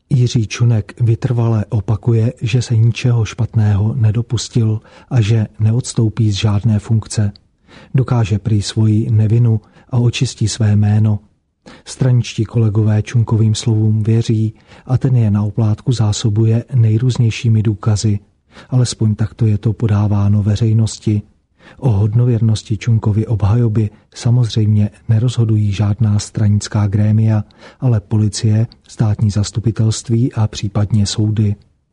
Jiří Čunek vytrvale opakuje, že se ničeho špatného nedopustil a že neodstoupí z žádné funkce. Dokáže prý svoji nevinu a očistí své jméno. Straničtí kolegové Čunkovým slovům věří a ten je na oplátku zásobuje nejrůznějšími důkazy. Alespoň takto je to podáváno veřejnosti. O hodnověrnosti Čunkovy obhajoby samozřejmě nerozhodují žádná stranická grémia, ale policie, státní zastupitelství a případně soudy.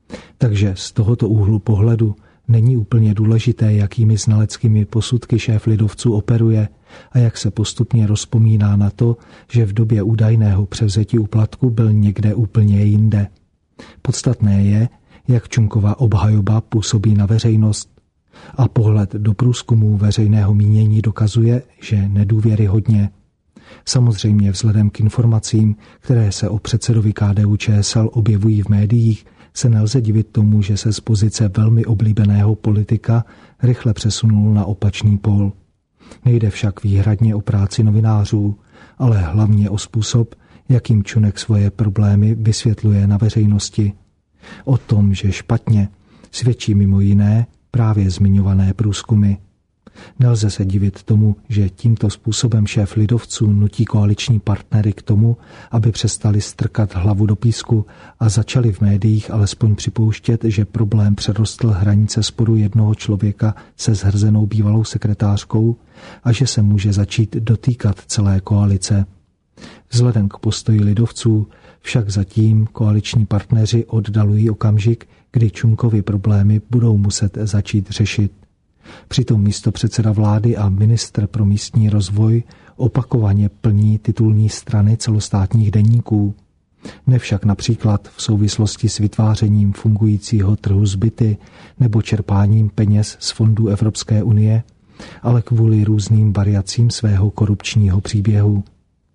Takže z tohoto úhlu pohledu není úplně důležité, jakými znaleckými posudky šéf lidovců operuje a jak se postupně rozpomíná na to, že v době údajného převzetí úplatku byl někde úplně jinde. Podstatné je, jak Čunkova obhajoba působí na veřejnost. A pohled do průzkumů veřejného mínění dokazuje, že nedůvěryhodně. Samozřejmě vzhledem k informacím, které se o předsedovi KDU-ČSL objevují v médiích, se nelze divit tomu, že se z pozice velmi oblíbeného politika rychle přesunul na opačný pól. Nejde však výhradně o práci novinářů, ale hlavně o způsob, jakým Čunek svoje problémy vysvětluje na veřejnosti. O tom, že špatně, svědčí mimo jiné právě zmiňované průzkumy. Nelze se divit tomu, že tímto způsobem šéf lidovců nutí koaliční partnery k tomu, aby přestali strkat hlavu do písku a začali v médiích alespoň připouštět, že problém přerostl hranice sporu jednoho člověka se zhrzenou bývalou sekretářkou a že se může začít dotýkat celé koalice. Vzhledem k postoji lidovců však zatím koaliční partneři oddalují okamžik, kdy Čunkovy problémy budou muset začít řešit. Přitom místopředseda vlády a ministr pro místní rozvoj opakovaně plní titulní strany celostátních deníků. Nevšak například v souvislosti s vytvářením fungujícího trhu s byty nebo čerpáním peněz z fondů Evropské unie, ale kvůli různým variacím svého korupčního příběhu.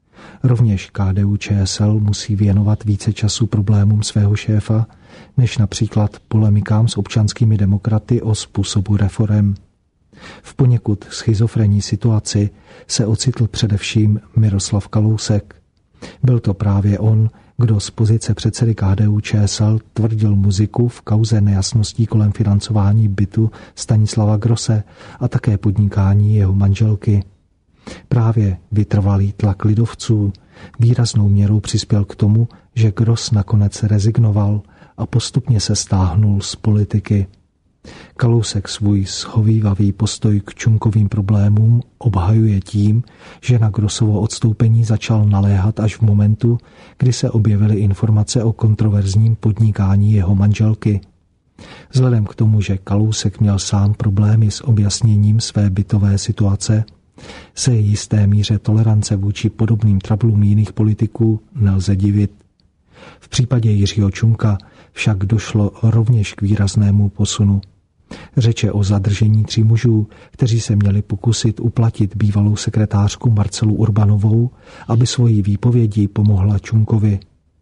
Rovněž KDU-ČSL musí věnovat více času problémům svého šéfa, než například polemikám s občanskými demokraty o způsobu reforem. V poněkud schizofrenní situaci se ocitl především Miroslav Kalousek. Byl to právě on, kdo z pozice předsedy KDU-ČSL tvrdil muziku v kauze nejasností kolem financování bytu Stanislava Grosse a také podnikání jeho manželky. Právě vytrvalý tlak lidovců výraznou měrou přispěl k tomu, že Gross nakonec rezignoval a postupně se stáhnul z politiky. Kalousek svůj schovívavý postoj k Čunkovým problémům obhajuje tím, že na Grossovo odstoupení začal naléhat až v momentu, kdy se objevily informace o kontroverzním podnikání jeho manželky. Vzhledem k tomu, že Kalousek měl sám problémy s objasněním své bytové situace, se jisté míře tolerance vůči podobným trablům jiných politiků nelze divit. V případě Jiřího Čunka však došlo rovněž k výraznému posunu. Řeč je o zadržení 3 mužů, kteří se měli pokusit uplatit bývalou sekretářku Marcelu Urbanovou, aby svojí výpovědí pomohla Čunkovi.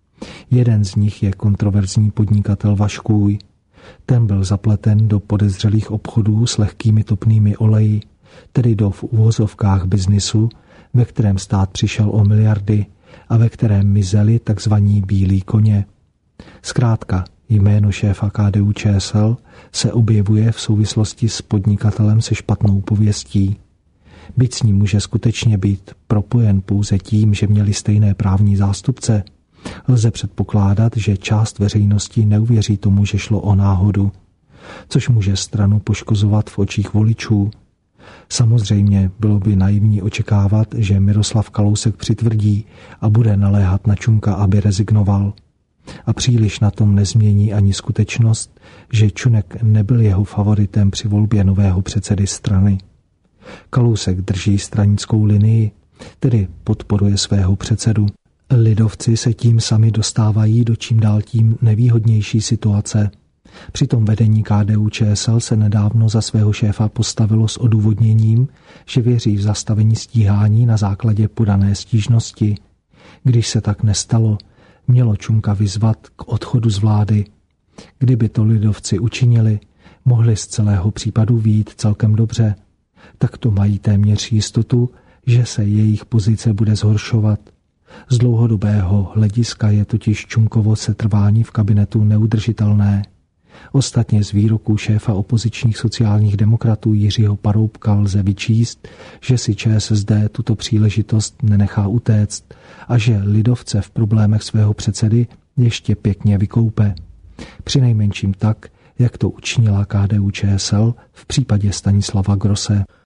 Jeden z nich je kontroverzní podnikatel Vaškůj. Ten byl zapleten do podezřelých obchodů s lehkými topnými oleji, tedy do v uvozovkách biznisu, ve kterém stát přišel o miliardy a ve kterém mizeli takzvaní bílí koně. Zkrátka, jméno šéfa KDU-ČSL se objevuje v souvislosti s podnikatelem se špatnou pověstí. Byť s ním může skutečně být propojen pouze tím, že měli stejné právní zástupce, lze předpokládat, že část veřejnosti neuvěří tomu, že šlo o náhodu, což může stranu poškozovat v očích voličů. Samozřejmě bylo by naivní očekávat, že Miroslav Kalousek přitvrdí a bude naléhat na Čunka, aby rezignoval. A příliš na tom nezmění ani skutečnost, že Čunek nebyl jeho favoritem při volbě nového předsedy strany. Kalousek drží stranickou linii, tedy podporuje svého předsedu. Lidovci se tím sami dostávají do čím dál tím nevýhodnější situace. Přitom vedení KDU-ČSL se nedávno za svého šéfa postavilo s odůvodněním, že věří v zastavení stíhání na základě podané stížnosti. Když se tak nestalo, mělo Čunka vyzvat k odchodu z vlády. Kdyby to lidovci učinili, mohli z celého případu vyjít celkem dobře. Tak to mají téměř jistotu, že se jejich pozice bude zhoršovat. Z dlouhodobého hlediska je totiž Čunkovo setrvání v kabinetu neudržitelné. Ostatně z výroků šéfa opozičních sociálních demokratů Jiřího Paroubka lze vyčíst, že si ČSSD tuto příležitost nenechá utéct a že lidovce v problémech svého předsedy ještě pěkně vykoupe. Přinejmenším tak, jak to učinila KDU-ČSL v případě Stanislava Grosse.